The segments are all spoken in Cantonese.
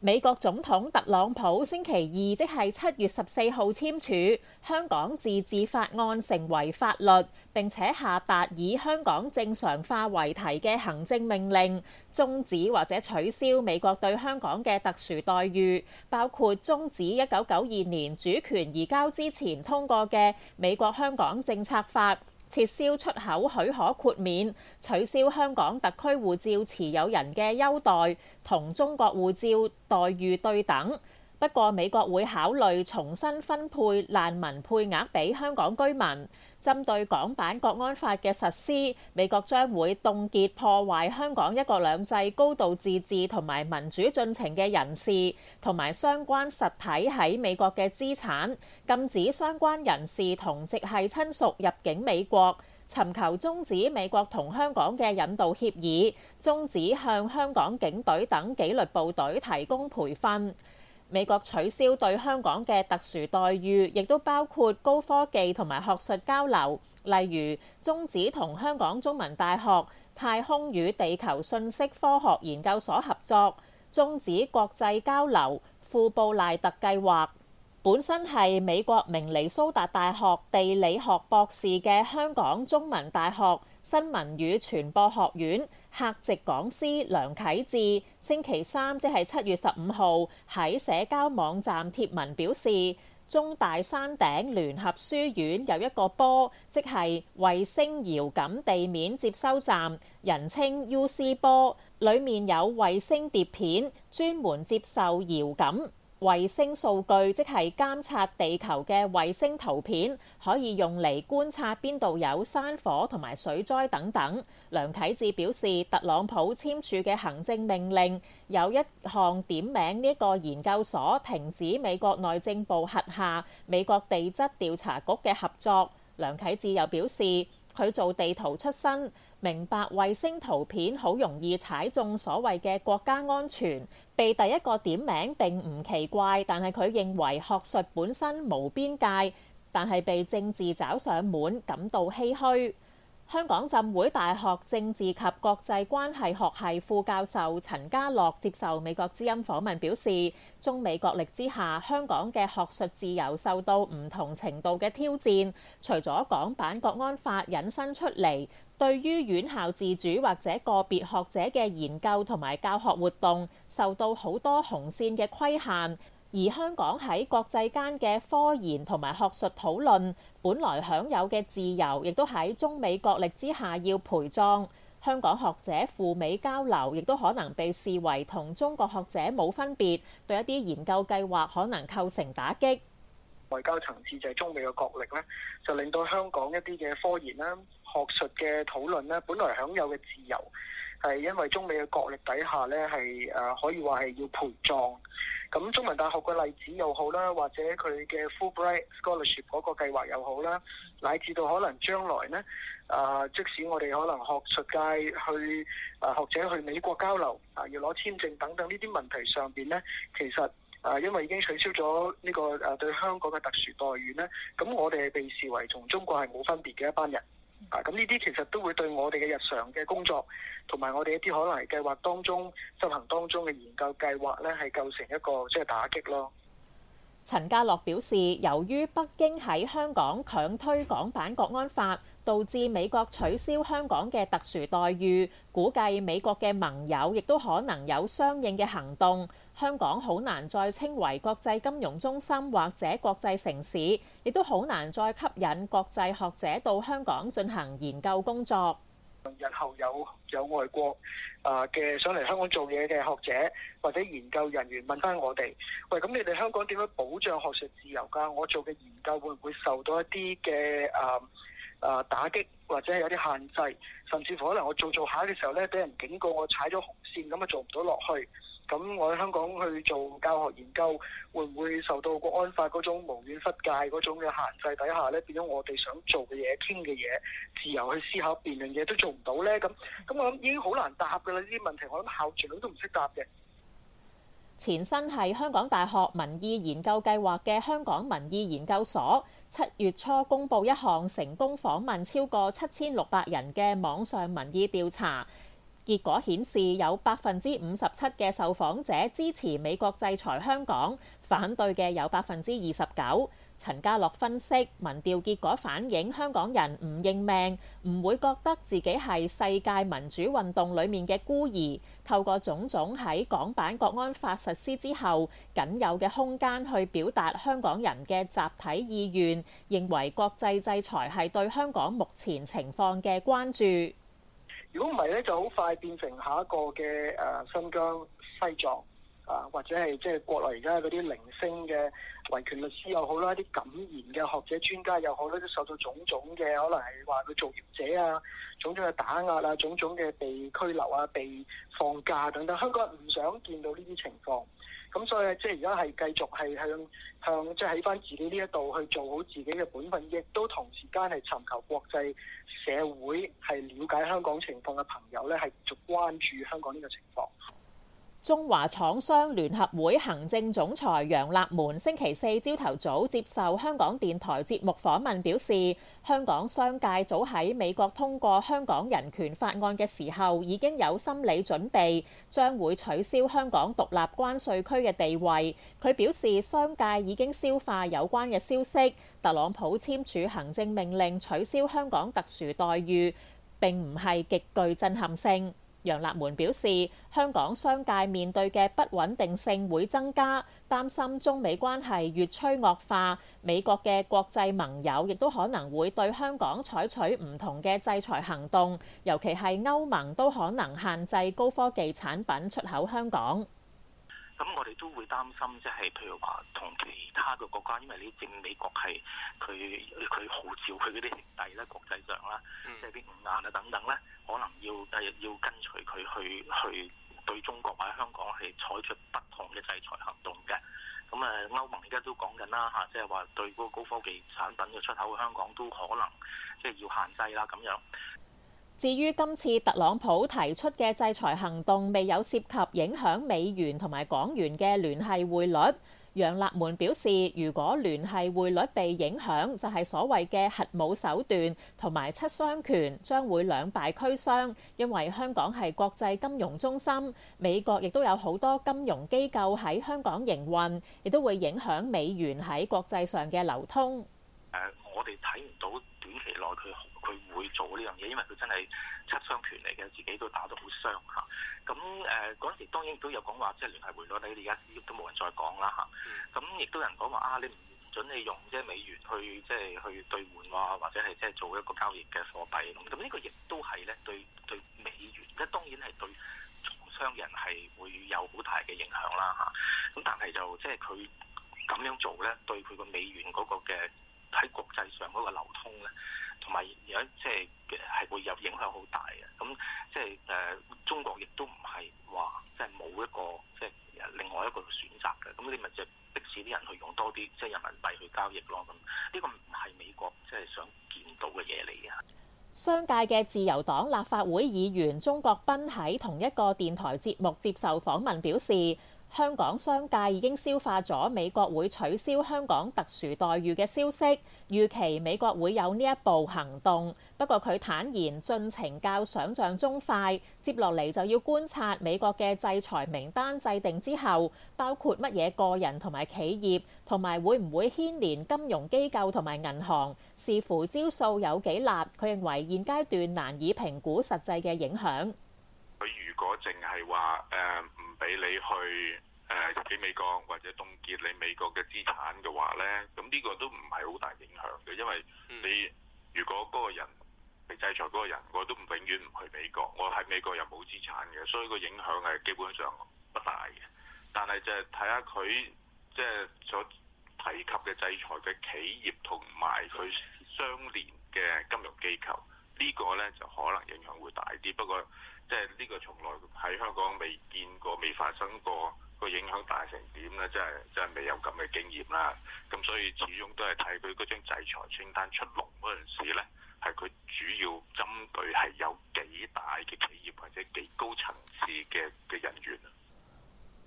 美國總統特朗普星期二即係7月14號簽署香港自治法案成為法律，並且下達以香港正常化為題嘅行政命令，終止或者取消美國對香港嘅特殊待遇，包括終止1992年主權移交之前通過嘅美國香港政策法，撤銷出口許可豁免，取消香港特區護照持有人嘅優待，同中國護照待遇對等。不過美國會考慮重新分配難民配額俾香港居民。針對港版國安法嘅實施，美國將會凍結破壞香港一國兩制高度自治同埋民主進程嘅人士同埋相關實體喺美國嘅資產，禁止相關人士同直系親屬入境美國，尋求終止美國同香港嘅引渡協議，終止向香港警隊等紀律部隊提供培訓。美國取消對香港嘅特殊待遇，亦都包括高科技同埋學術交流，例如終止同香港中文大學太空與地球信息科學研究所合作，終止國際交流庫布賴特計劃。本身係美國明尼蘇達大學地理學博士嘅香港中文大學新聞與傳播學院客席講師梁啟智，星期三即係7月15號喺社交網站貼文表示，中大山頂聯合書院有一個波，即係衛星遙感地面接收站，人稱 UC 波，裡面有衛星碟片，專門接受遙感衛星數據，即係監察地球嘅衛星圖片，可以用嚟觀察邊度有山火同埋水災等等。梁啟智表示，特朗普簽署嘅行政命令有一項點名呢個研究所停止美國內政部轄下美國地質調查局嘅合作。梁啟智又表示，佢做地圖出身，明白衛星圖片好容易踩中所謂嘅國家安全，被第一個點名並唔奇怪，但係佢認為學術本身無邊界，但係被政治找上門感到唏噓。香港浸會大學政治及國際關係學系副教授陳家樂接受美國之音訪問表示，中美角力之下，香港嘅學術自由受到唔同程度嘅挑戰，除咗港版國安法引申出嚟，對於院校自主或者個別學者嘅研究同埋教學活動受到好多紅線嘅規限。而香港喺國際間嘅科研同埋學術討論，本來享有嘅自由，亦都喺中美角力之下要陪葬。香港學者赴美交流，亦都可能被視為同中國學者冇分別，對一啲研究計劃可能構成打擊。 外交層次就係中美嘅角力咧，就令到香港一啲嘅科研啦、學術嘅討論咧，本來享有嘅自由，係因為中美嘅角力底下咧，係可以話係要陪葬。咁中文大學嘅例子又好啦，或者佢嘅 Fulbright Scholarship 嗰個計劃又好啦，乃至到可能將來呢，即使我哋可能學術界去學者去美國交流要攞簽證等等呢啲問題上邊呢，其實因為已經取消咗呢個對香港嘅特殊待遇呢，咁我哋係被視為同中國係冇分別嘅一班人。咁呢啲其實都會對我哋嘅日常嘅工作，同埋我哋一啲可能係計劃當中執行當中嘅研究計劃咧，係構成一個即係打擊咯。 陳家樂表示，由於北京喺香港強推港版國安法，導致美國取消香港嘅特殊待遇，估計美國嘅盟友亦都可能有相應嘅行動。香港好難再稱為國際金融中心或者國際城市，亦都好難再吸引國際學者到香港進行研究工作。 日後有外國嘅想嚟香港做嘢嘅學者或者研究人員問翻我哋，喂，咁你哋香港點樣保障學術自由㗎？我做嘅研究會唔會受到一啲嘅打擊，或者係有啲限制，甚至乎可能我做下嘅時候咧，俾人警告我踩咗紅線，咁啊做唔到落去。咁我喺香港去做教學研究，會唔會受到國安法嗰種無遠弗屆嗰種嘅限制底下咧，變咗我哋想做嘅嘢、傾嘅嘢、自由去思考、辯論嘢都做唔到咧？咁我諗已經好難答㗎啦！呢啲問題我諗校長都唔識答嘅。 前身係香港大學民意研究計劃嘅香港民意研究所，7月初公佈一項成功訪問超過7600人嘅網上民意調查。 結果顯示有57%嘅受訪者支持美國制裁香港，反對嘅有29%。陳家樂分析，民調結果反映香港人唔認命，唔會覺得自己係世界民主運動裡面嘅孤兒。透過種種喺港版國安法實施之後僅有嘅空間去表達香港人嘅集體意願，認為國際制裁係對香港目前情況嘅關注。 如果唔係咧，就好快變成下一個嘅新疆、西藏或者係即係國內而家嗰啲零星嘅維權律師又好啦，啲敢言嘅學者專家又好啦，都受到種種嘅可能係話佢造謠者啊，種種嘅打壓啊，種種嘅被拘留啊、被放假等等。香港人唔想見到呢啲情況，咁所以即係而家係繼續係向即係喺翻自己呢一度去做好自己嘅本分，亦都同時間係尋求國際社會係了解香港情況嘅朋友咧，係繼續關注香港呢個情況。 中華廠商聯合會行政總裁楊立門星期四朝頭早接受香港電台節目訪問，表示香港商界早喺美國通過香港人權法案嘅時候已經有心理準備，將會取消香港獨立關稅區嘅地位。佢表示商界已經消化有關嘅消息，特朗普簽署行政命令取消香港特殊待遇並唔係極具震撼性。楊立門表示，香港商界面對嘅不穩定性會增加，擔心中美關係越趨惡化，美國嘅國際盟友亦都可能會對香港採取唔同嘅制裁行動，尤其係歐盟都可能限制高科技產品出口香港。 咁我哋都會擔心，即係譬如話同其他嘅國家，因為你正美國係佢號召佢嗰啲兄弟咧，國際上啦，即係啲五眼啊等等咧，可能要跟隨佢去對中國或者香港係採取不同嘅制裁行動嘅。咁歐盟而家都講緊啦嚇，即係話對嗰個高科技產品嘅出口香港都可能即係要限制啦咁樣。 至於今次特朗普提出嘅制裁行動未有涉及影響美元同埋港元嘅聯繫匯率，楊立門表示，如果聯繫匯率被影響，就係所謂嘅核武手段同埋七傷拳將會兩敗俱傷，因為香港係國際金融中心，美國亦都有好多金融機構喺香港營運，亦都會影響美元喺國際上嘅流通。 我哋睇唔到短期內佢會做呢樣嘢，因為佢真係七傷拳嚟嘅，自己都打得好傷嚇。咁嗰陣時當然都有講話，即係聯繫匯率，你而家都冇人再講啦嚇。咁亦都有人講話你唔準你用即係美元去即係去兌換啊，或者係即係做一個交易嘅貨幣咁。咁呢個亦都係咧對美元，即係當然係對從商人係會有好大嘅影響啦嚇。咁但係就即係佢咁樣做咧，對佢個美元嗰個嘅喺國際上嗰個流通咧，同埋有即係會有影響好大嘅。咁即係中國亦都唔係話即係冇一個即係另外一個選擇嘅。咁你咪就逼使啲人去用多啲即係人民幣去交易咯。咁呢個唔係美國即係想見到嘅嘢嚟嘅。 商界嘅自由黨立法會議員鍾國斌喺同一個電台節目接受訪問表示，香港商界已經消化咗美國會取消香港特殊待遇嘅消息，預期美國會有呢一步行動。不過佢坦言進程較想像中快，接落嚟就要觀察美國嘅制裁名單制定之後，包括乜嘢個人同埋企業，同埋會唔會牽連金融機構同埋銀行，視乎招數有幾辣。佢認為現階段難以評估實際嘅影響。 佢如果淨係話唔俾你去入境美國或者凍結你美國嘅資產嘅話咧，咁呢個都唔係好大影響嘅，因為你如果嗰個人被制裁嗰個人，我都永遠唔去美國，我喺美國又冇資產嘅，所以個影響係基本上不大嘅。但係就係睇下佢即係所提及嘅制裁嘅企業同埋佢相連嘅金融機構，呢個咧就可能影響會大啲。不過即係呢個從來喺香港未見過、未發生過。個影響大成點咧，真係未有咁嘅經驗啦。咁所以始終都係睇佢嗰張制裁清單出籠嗰陣時咧，係佢主要針對係有幾大嘅企業或者幾高層次嘅人員。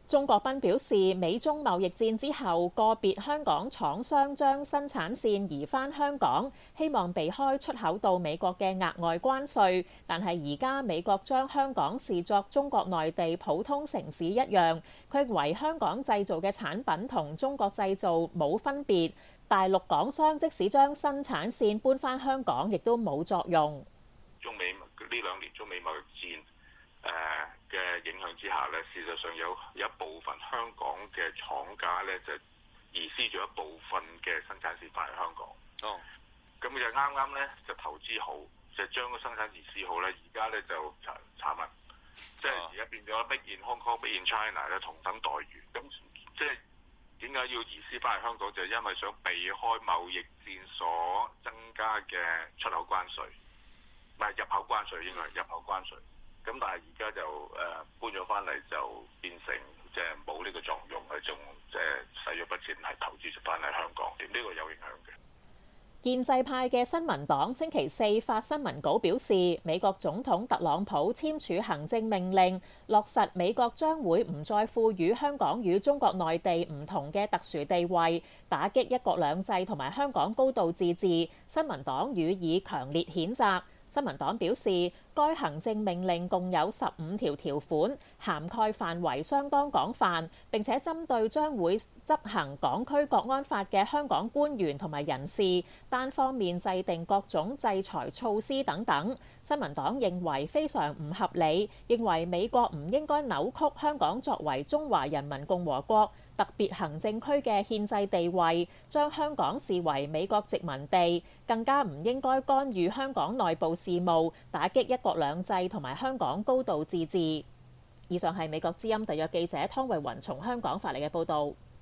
鍾國斌表示，美中貿易戰之後，個別香港廠商將生產線移返香港，希望避開出口到美國嘅額外關稅。但係而家美國將香港視作中國內地普通城市一樣，佢認為香港製造嘅產品同中國製造冇分別。大陸港商即使將生產線搬返香港，亦都冇作用。 中美呢兩年中美貿易戰嘅影響之下咧，事實上有一部分香港嘅廠家咧就移師咗一部分嘅生產線翻嚟香港。哦，咁就啱啱咧就投資好，就將個生產移師好咧，而家咧就慘啦，即係而家變咗 Made in Hong Kong、Made in China 咧同等待遇。咁即係點解要移師翻嚟香港？就係因為想避開貿易戰所增加嘅出口關稅，唔係入口關稅，應該係入口關稅。咁但係而家就搬咗翻嚟，就變成即係冇呢個作用，係仲即係使咗筆錢係投資翻嚟香港，呢個有影響嘅。 建制派嘅新民黨星期四發新聞稿表示，美國總統特朗普簽署行政命令，落實美國將會唔再賦予香港與中國內地唔同嘅特殊地位，打擊一國兩制同埋香港高度自治。新民黨予以強烈譴責。新民黨表示，該行政命令共有15條條款，涵蓋範圍相當廣泛，並且針對將會執行港區國安法嘅香港官員同埋人士，單方面制定各種制裁措施等等。新民黨認為非常唔合理，認為美國唔應該扭曲香港作為中華人民共和國特別行政區嘅憲制地位，將香港視為美國殖民地，更加唔應該干預香港內部事務，打擊一國兩制同埋香港高度自治。以上係美國之音特約記者湯慧雲從香港發嚟嘅報導。